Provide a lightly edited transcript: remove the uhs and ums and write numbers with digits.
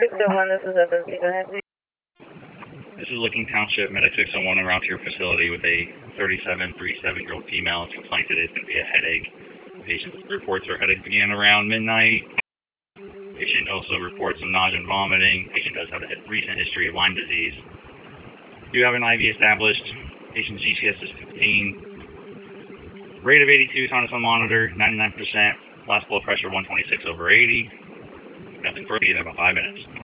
The one, this is FSB. Go ahead, please. This is Licking Township, Medic 601 around to your facility with a 37-year-old female. It's complained today is going to be a headache. Patient reports her headache began around midnight. Patient also reports some nausea and vomiting. Patient does have a recent history of Lyme disease. Do have an IV established. Patient's GCS is 15. Rate of 82, tonus on monitor, 99%. Last blood pressure 126/80. Nothing further in about 5 minutes.